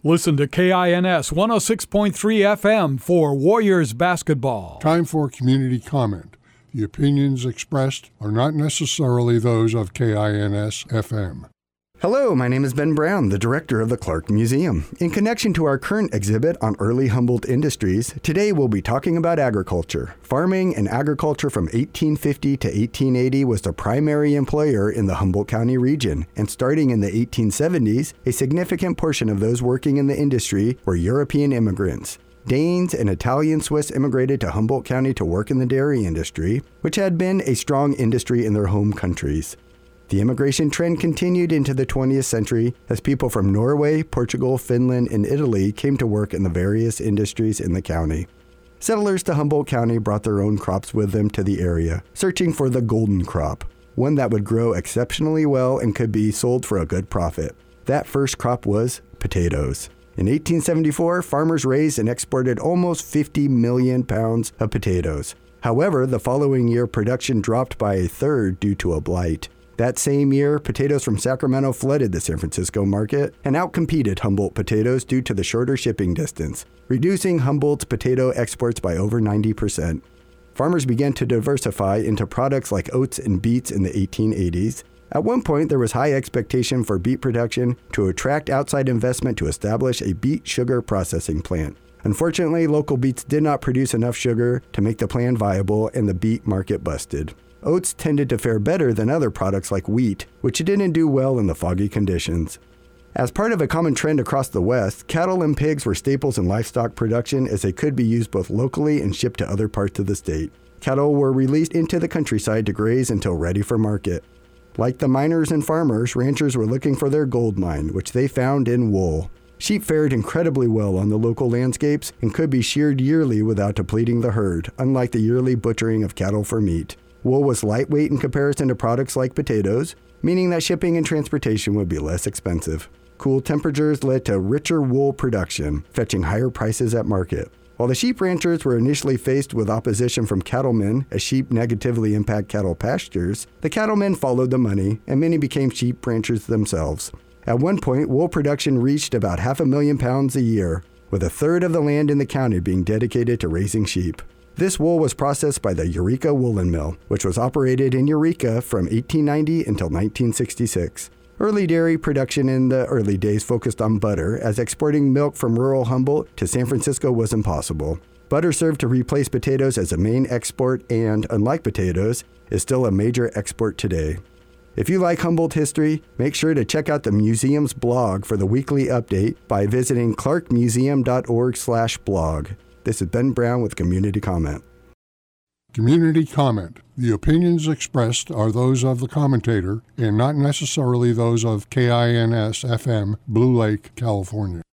Listen to KINS 106.3 FM for Warriors basketball. Time for community comment. The opinions expressed are not necessarily those of KINS FM. Hello, my name is Ben Brown, the director of the Clark Museum. In connection to our current exhibit on early Humboldt industries, today we'll be talking about agriculture. Farming and agriculture from 1850 to 1880 was the primary employer in the Humboldt County region, and starting in the 1870s, a significant portion of those working in the industry were European immigrants. Danes and Italian Swiss immigrated to Humboldt County to work in the dairy industry, which had been a strong industry in their home countries. The immigration trend continued into the 20th century as people from Norway, Portugal, Finland, and Italy came to work in the various industries in the county. Settlers to Humboldt County brought their own crops with them to the area, searching for the golden crop, one that would grow exceptionally well and could be sold for a good profit. That first crop was potatoes. In 1874, farmers raised and exported almost 50 million pounds of potatoes. However, the following year, production dropped by a third due to a blight. That same year, potatoes from Sacramento flooded the San Francisco market and outcompeted Humboldt potatoes due to the shorter shipping distance, reducing Humboldt's potato exports by over 90%. Farmers began to diversify into products like oats and beets in the 1880s. At one point, there was high expectation for beet production to attract outside investment to establish a beet sugar processing plant. Unfortunately, local beets did not produce enough sugar to make the plan viable, and the beet market busted. Oats tended to fare better than other products like wheat, which didn't do well in the foggy conditions. As part of a common trend across the West, cattle and pigs were staples in livestock production as they could be used both locally and shipped to other parts of the state. Cattle were released into the countryside to graze until ready for market. Like the miners and farmers, ranchers were looking for their gold mine, which they found in wool. Sheep fared incredibly well on the local landscapes and could be sheared yearly without depleting the herd, unlike the yearly butchering of cattle for meat. Wool was lightweight in comparison to products like potatoes, meaning that shipping and transportation would be less expensive. Cool temperatures led to richer wool production, fetching higher prices at market. While the sheep ranchers were initially faced with opposition from cattlemen, as sheep negatively impact cattle pastures, the cattlemen followed the money, and many became sheep ranchers themselves. At one point, wool production reached about 500,000 pounds a year, with a third of the land in the county being dedicated to raising sheep. This wool was processed by the Eureka Woolen Mill, which was operated in Eureka from 1890 until 1966. Early dairy production in the early days focused on butter, as exporting milk from rural Humboldt to San Francisco was impossible. Butter served to replace potatoes as a main export and, unlike potatoes, is still a major export today. If you like Humboldt history, make sure to check out the museum's blog for the weekly update by visiting clarkmuseum.org/blog. This is Ben Brown with Community Comment. Community comment. The opinions expressed are those of the commentator and not necessarily those of KINS FM, Blue Lake, California.